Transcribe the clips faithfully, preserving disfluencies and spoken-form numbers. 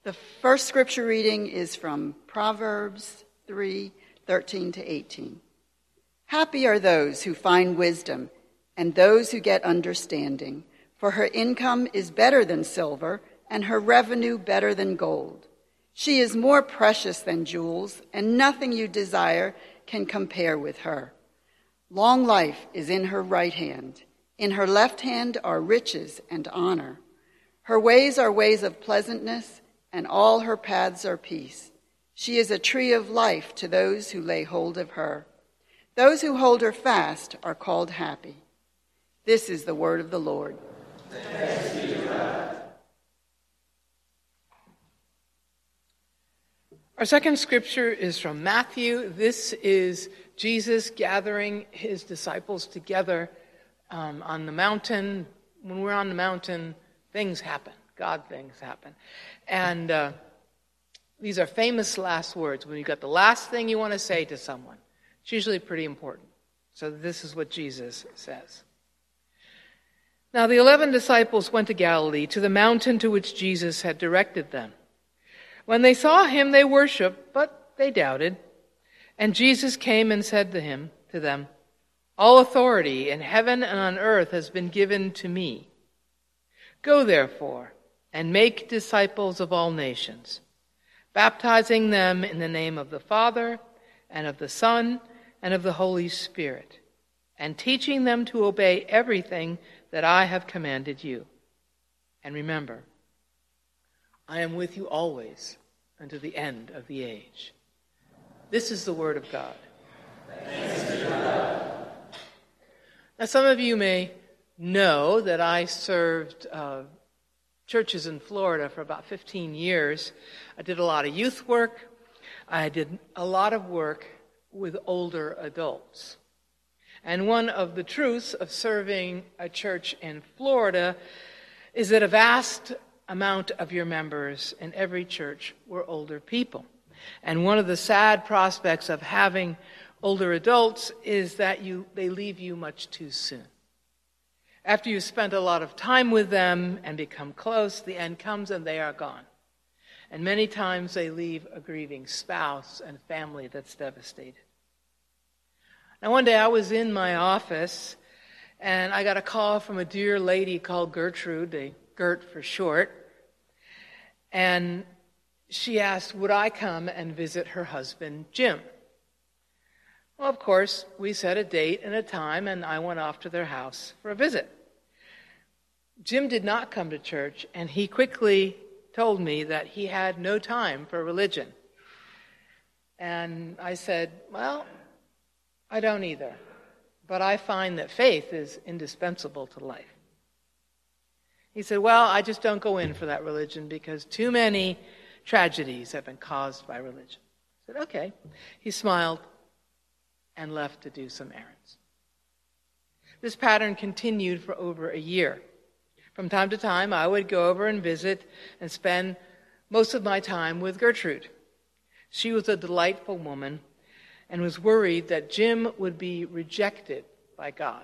The first scripture reading is from Proverbs three, thirteen to eighteen. Happy are those who find wisdom and those who get understanding, for her income is better than silver and her revenue better than gold. She is more precious than jewels, and nothing you desire can compare with her. Long life is in her right hand. In her left hand are riches and honor. Her ways are ways of pleasantness, and all her paths are peace. She is a tree of life to those who lay hold of her. Those who hold her fast are called happy. This is the word of the Lord. Thanks be to God. Our second scripture is from Matthew. This is Jesus gathering his disciples together um, on the mountain. When we're on the mountain, things happen. God things happen. And uh, these are famous last words. When you've got the last thing you want to say to someone, it's usually pretty important. So this is what Jesus says. Now the eleven disciples went to Galilee, to the mountain to which Jesus had directed them. When they saw him, they worshipped, but they doubted. And Jesus came and said to him, to them, "All authority in heaven and on earth has been given to me. Go therefore and make disciples of all nations, baptizing them in the name of the Father and of the Son and of the Holy Spirit, and teaching them to obey everything that I have commanded you. And remember, I am with you always unto the end of the age." This is the word of God. Thanks be to God. Now, some of you may know that I served uh, churches in Florida for about fifteen years. I did a lot of youth work. I did a lot of work with older adults. And one of the truths of serving a church in Florida is that a vast amount of your members in every church were older people. And one of the sad prospects of having older adults is that you they leave you much too soon. After you've spent a lot of time with them and become close, the end comes and they are gone. And many times they leave a grieving spouse and family that's devastated. Now one day I was in my office and I got a call from a dear lady called Gertrude, a Gert for short. And she asked, would I come and visit her husband, Jim? Well, of course, we set a date and a time, and I went off to their house for a visit. Jim did not come to church, and he quickly told me that he had no time for religion. And I said, well, I don't either, but I find that faith is indispensable to life. He said, well, I just don't go in for that religion because too many tragedies have been caused by religion. I said, okay. He smiled and left to do some errands. This pattern continued for over a year. From time to time, I would go over and visit and spend most of my time with Gertrude. She was a delightful woman and was worried that Jim would be rejected by God.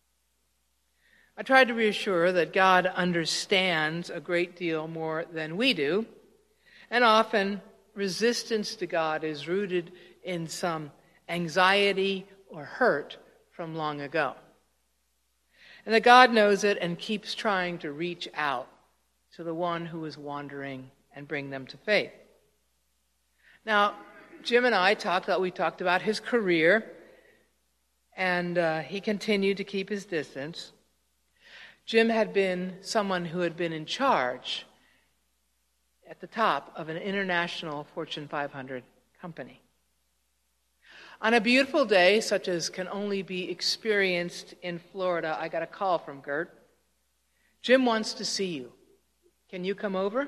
I tried to reassure her that God understands a great deal more than we do, and often resistance to God is rooted in some anxiety or hurt from long ago. And that God knows it and keeps trying to reach out to the one who is wandering and bring them to faith. Now, Jim and I talked, we talked about his career, and uh, he continued to keep his distance. Jim had been someone who had been in charge at the top of an international Fortune five hundred company. On a beautiful day, such as can only be experienced in Florida, I got a call from Gert. Jim wants to see you. Can you come over?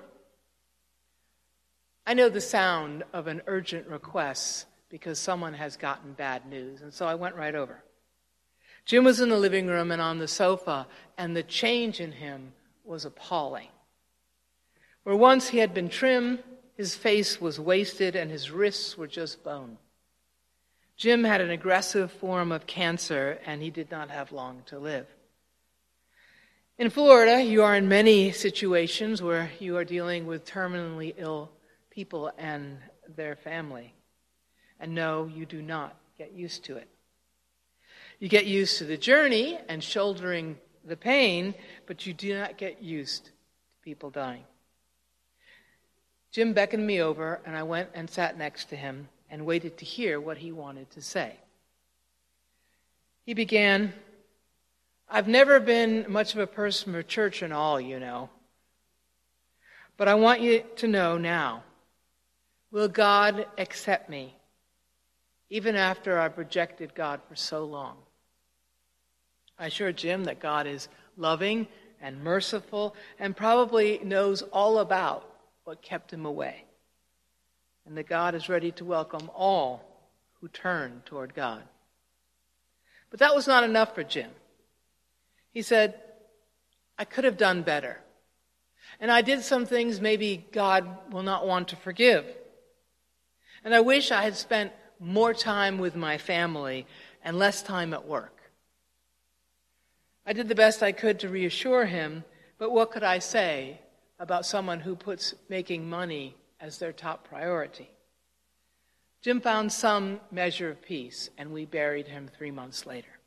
I know the sound of an urgent request because someone has gotten bad news, and so I went right over. Jim was in the living room and on the sofa, and the change in him was appalling. Where once he had been trim, his face was wasted and his wrists were just bone. Jim had an aggressive form of cancer, and he did not have long to live. In Florida, you are in many situations where you are dealing with terminally ill people and their family. And no, you do not get used to it. You get used to the journey and shouldering the pain, but you do not get used to people dying. Jim beckoned me over, and I went and sat next to him and waited to hear what he wanted to say. He began, "I've never been much of a person for church and all, you know. But I want you to know now, will God accept me, even after I've rejected God for so long?" I assured Jim that God is loving and merciful and probably knows all about what kept him away, and that God is ready to welcome all who turn toward God. But that was not enough for Jim. He said, "I could have done better, and I did some things maybe God will not want to forgive. And I wish I had spent more time with my family and less time at work." I did the best I could to reassure him, but what could I say about someone who puts making money as their top priority? Jim found some measure of peace, and we buried him three months later.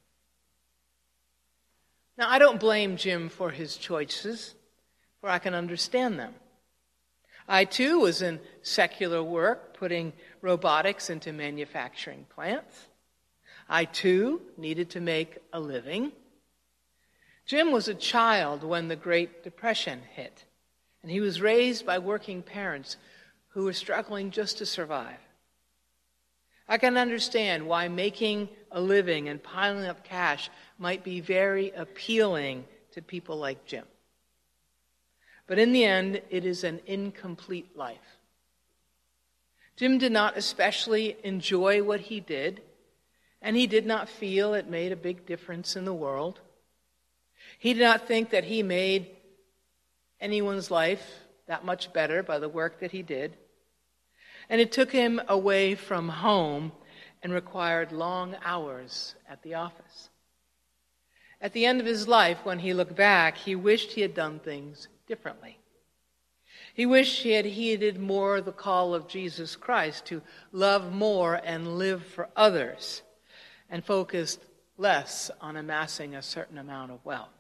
Now, I don't blame Jim for his choices, for I can understand them. I, too, was in secular work, putting robotics into manufacturing plants. I, too, needed to make a living. Jim was a child when the Great Depression hit, and he was raised by working parents who were struggling just to survive. I can understand why making a living and piling up cash might be very appealing to people like Jim. But in the end, it is an incomplete life. Jim did not especially enjoy what he did, and he did not feel it made a big difference in the world. He did not think that he made anyone's life that much better by the work that he did. And it took him away from home and required long hours at the office. At the end of his life, when he looked back, he wished he had done things differently. He wished he had heeded more the call of Jesus Christ to love more and live for others, and focused less on amassing a certain amount of wealth.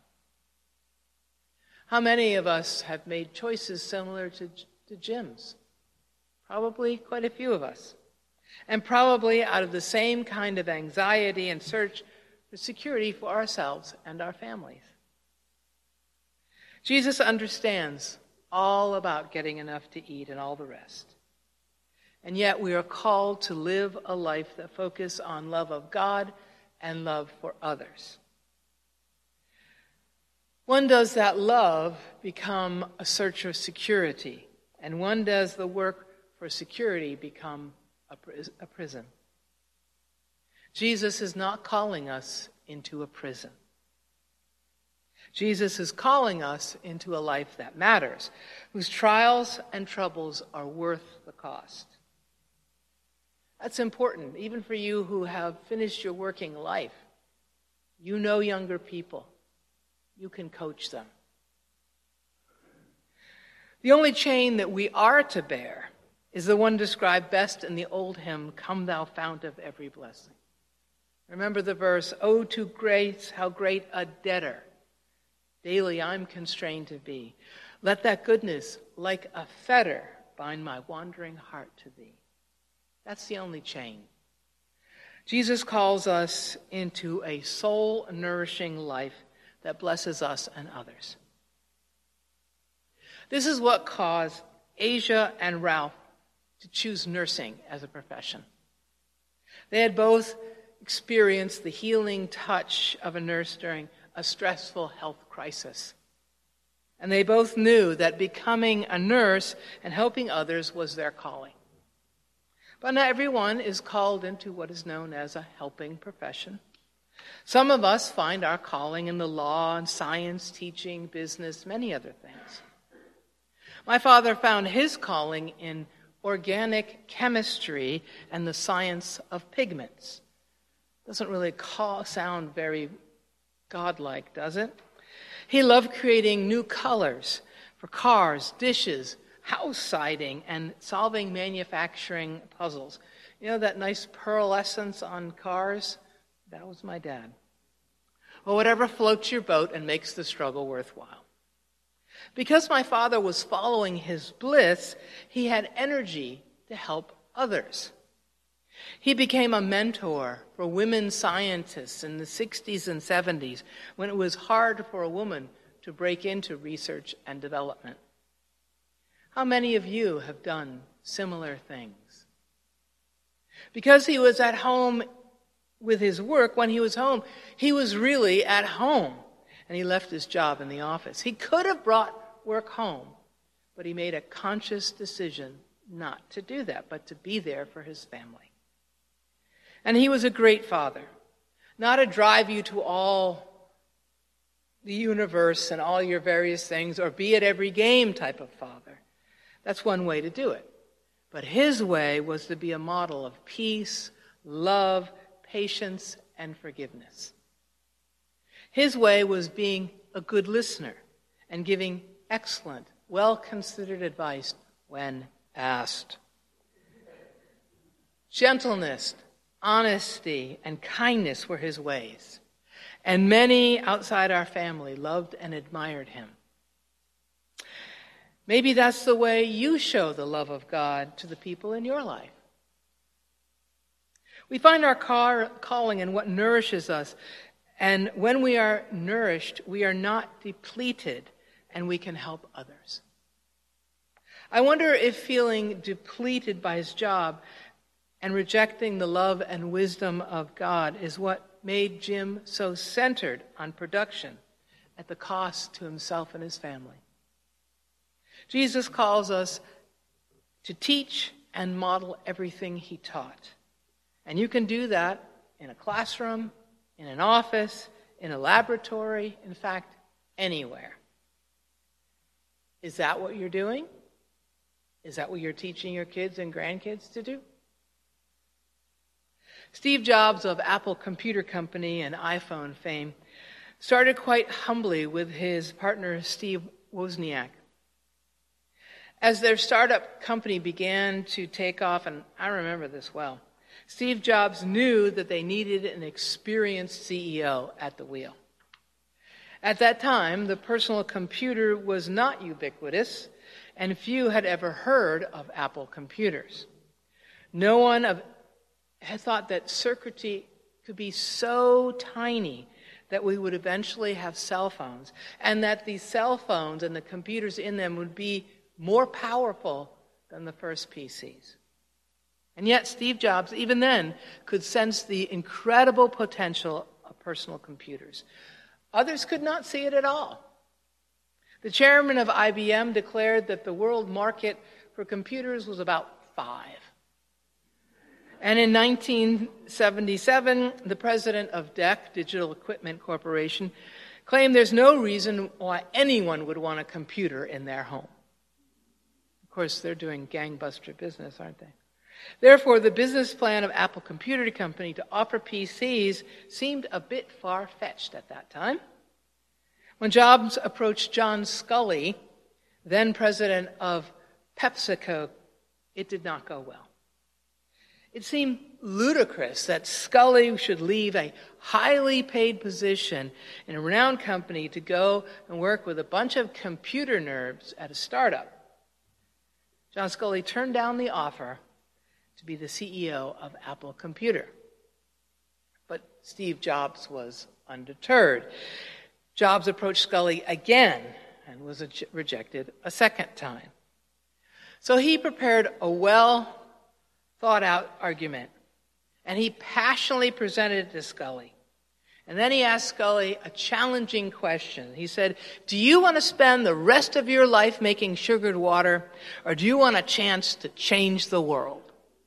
How many of us have made choices similar to, to Jim's? Probably quite a few of us. And probably out of the same kind of anxiety and search for security for ourselves and our families. Jesus understands all about getting enough to eat and all the rest. And yet we are called to live a life that focuses on love of God and love for others. When does that love become a search for security? And when does the work for security become a, pris- a prison? Jesus is not calling us into a prison. Jesus is calling us into a life that matters, whose trials and troubles are worth the cost. That's important, even for you who have finished your working life. You know younger people. You can coach them. The only chain that we are to bear is the one described best in the old hymn, "Come Thou Fount of Every Blessing." Remember the verse, "Oh, to grace, how great a debtor daily I'm constrained to be. Let that goodness, like a fetter, bind my wandering heart to thee." That's the only chain. Jesus calls us into a soul-nourishing life that blesses us and others. This is what caused Asia and Ralph to choose nursing as a profession. They had both experienced the healing touch of a nurse during a stressful health crisis. And they both knew that becoming a nurse and helping others was their calling. But not everyone is called into what is known as a helping profession. Some of us find our calling in the law and science, teaching, business, many other things. My father found his calling in organic chemistry and the science of pigments. Doesn't really call, sound very godlike, does it? He loved creating new colors for cars, dishes, house siding, and solving manufacturing puzzles. You know that nice pearlescence on cars? That was my dad. Or whatever floats your boat and makes the struggle worthwhile. Because my father was following his bliss, he had energy to help others. He became a mentor for women scientists in the sixties and seventies when it was hard for a woman to break into research and development. How many of you have done similar things? Because he was at home with his work, when he was home, he was really at home, and he left his job in the office. He could have brought work home, but he made a conscious decision not to do that, but to be there for his family. And he was a great father, not to drive you to all the universe and all your various things, or be at every game type of father. That's one way to do it. But his way was to be a model of peace, love, patience, and forgiveness. His way was being a good listener and giving excellent, well-considered advice when asked. Gentleness, honesty, and kindness were his ways. And many outside our family loved and admired him. Maybe that's the way you show the love of God to the people in your life. We find our car calling in what nourishes us. And when we are nourished, we are not depleted, and we can help others. I wonder if feeling depleted by his job and rejecting the love and wisdom of God is what made Jim so centered on production at the cost to himself and his family. Jesus calls us to teach and model everything he taught. And you can do that in a classroom, in an office, in a laboratory, in fact, anywhere. Is that what you're doing? Is that what you're teaching your kids and grandkids to do? Steve Jobs of Apple Computer Company and iPhone fame started quite humbly with his partner Steve Wozniak. As their startup company began to take off, and I remember this well, Steve Jobs knew that they needed an experienced C E O at the wheel. At that time, the personal computer was not ubiquitous, and few had ever heard of Apple computers. No one of, had thought that circuitry could be so tiny that we would eventually have cell phones, and that these cell phones and the computers in them would be more powerful than the first P Cs. And yet Steve Jobs, even then, could sense the incredible potential of personal computers. Others could not see it at all. The chairman of I B M declared that the world market for computers was about five. And in nineteen seventy-seven, the president of D E C, Digital Equipment Corporation, claimed there's no reason why anyone would want a computer in their home. Of course, they're doing gangbuster business, aren't they? Therefore, the business plan of Apple Computer Company to offer P Cs seemed a bit far-fetched at that time. When Jobs approached John Sculley, then president of PepsiCo, it did not go well. It seemed ludicrous that Sculley should leave a highly paid position in a renowned company to go and work with a bunch of computer nerds at a startup. John Sculley turned down the offer to be the C E O of Apple Computer. But Steve Jobs was undeterred. Jobs approached Sculley again and was rejected a second time. So he prepared a well-thought-out argument, and he passionately presented it to Sculley. And then he asked Sculley a challenging question. He said, do you want to spend the rest of your life making sugared water, or do you want a chance to change the world?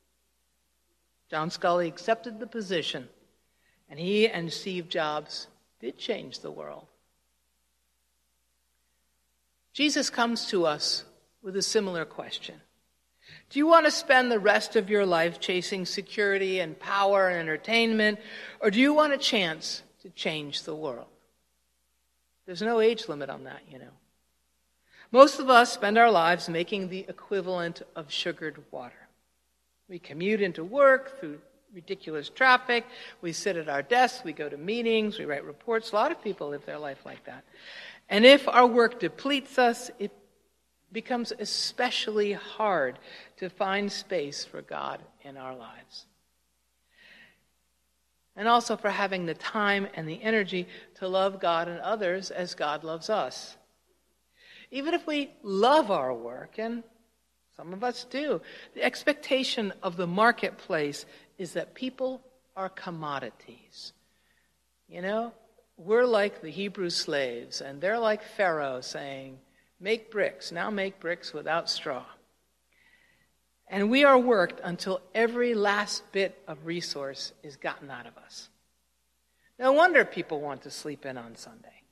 John Sculley accepted the position, and he and Steve Jobs did change the world. Jesus comes to us with a similar question. Do you want to spend the rest of your life chasing security and power and entertainment, or do you want a chance to change the world? There's no age limit on that, you know. Most of us spend our lives making the equivalent of sugared water. We commute into work through ridiculous traffic. We sit at our desks. We go to meetings. We write reports. A lot of people live their life like that. And if our work depletes us, it becomes especially hard to find space for God in our lives. And also for having the time and the energy to love God and others as God loves us. Even if we love our work, and some of us do, the expectation of the marketplace is that people are commodities. You know, we're like the Hebrew slaves, and they're like Pharaoh saying, make bricks, now make bricks without straw. And we are worked until every last bit of resource is gotten out of us. No wonder people want to sleep in on Sunday.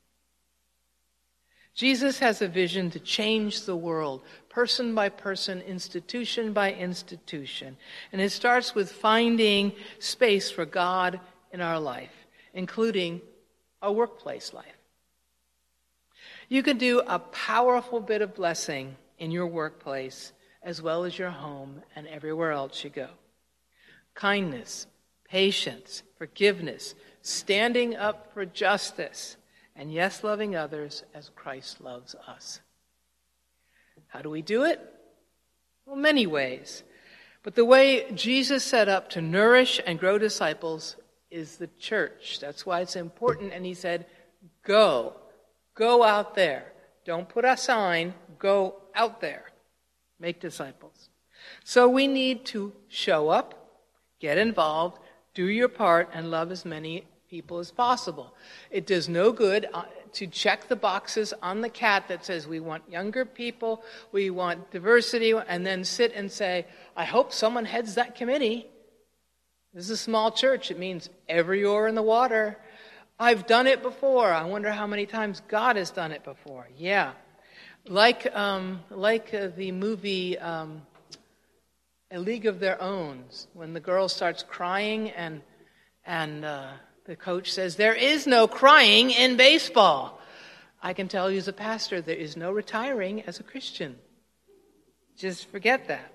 Jesus has a vision to change the world, person by person, institution by institution. And it starts with finding space for God in our life, including our workplace life. You can do a powerful bit of blessing in your workplace as well as your home and everywhere else you go. Kindness, patience, forgiveness, standing up for justice, and yes, loving others as Christ loves us. How do we do it? Well, many ways. But the way Jesus set up to nourish and grow disciples is the church. That's why it's important. And he said, go. Go out there. Don't put a sign. Go out there. Make disciples. So we need to show up, get involved, do your part, and love as many people as possible. It does no good to check the boxes on the cat that says we want younger people, we want diversity, and then sit and say, I hope someone heads that committee. This is a small church. It means every oar in the water. I've done it before. I wonder how many times God has done it before. Yeah. Like um, like uh, the movie um, A League of Their Own, when the girl starts crying and and uh, the coach says, there is no crying in baseball. I can tell you as a pastor, there is no retiring as a Christian. Just forget that.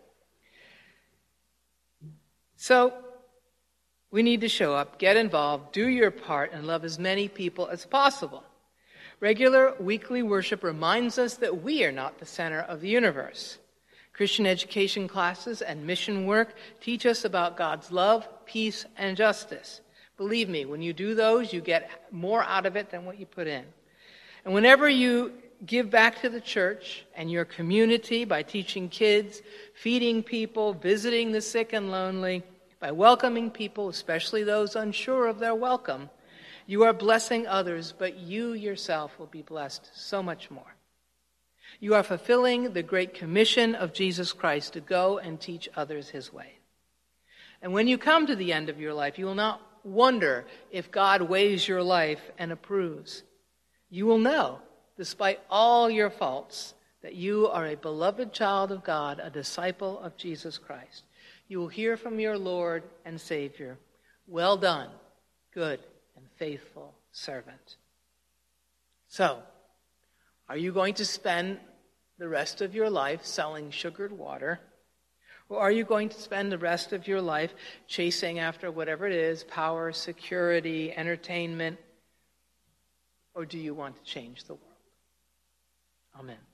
So we need to show up, get involved, do your part, and love as many people as possible. Regular weekly worship reminds us that we are not the center of the universe. Christian education classes and mission work teach us about God's love, peace, and justice. Believe me, when you do those, you get more out of it than what you put in. And whenever you give back to the church and your community by teaching kids, feeding people, visiting the sick and lonely, by welcoming people, especially those unsure of their welcome, you are blessing others, but you yourself will be blessed so much more. You are fulfilling the great commission of Jesus Christ to go and teach others his way. And when you come to the end of your life, you will not wonder if God weighs your life and approves. You will know, despite all your faults, that you are a beloved child of God, a disciple of Jesus Christ. You will hear from your Lord and Savior, well done, good and faithful servant. So, are you going to spend the rest of your life selling sugared water? Or are you going to spend the rest of your life chasing after whatever it is, power, security, entertainment? Or do you want to change the world? Amen.